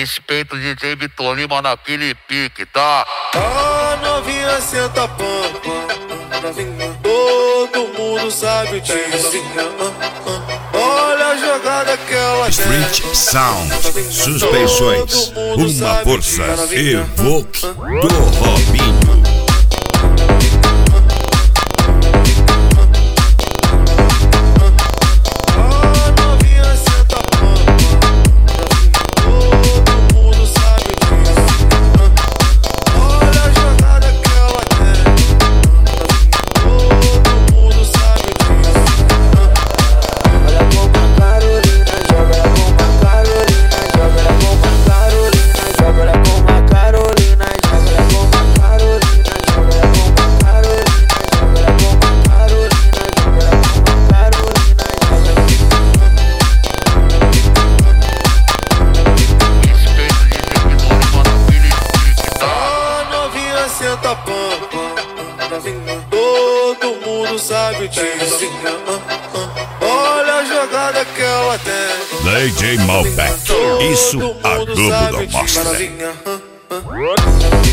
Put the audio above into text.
Respeito o DJ Vitor Lima naquele pique, tá? A novinha senta pampa, novinha, todo mundo sabe disso. Olha a jogada que ela Street tem. Sound, suspensões, uma força, Evoque do Robinho. Senta pampa, novinha, todo mundo sabe disso. Olha a jogada que ela tem. DJ Malbec, isso a Globo não mostra. Novinha.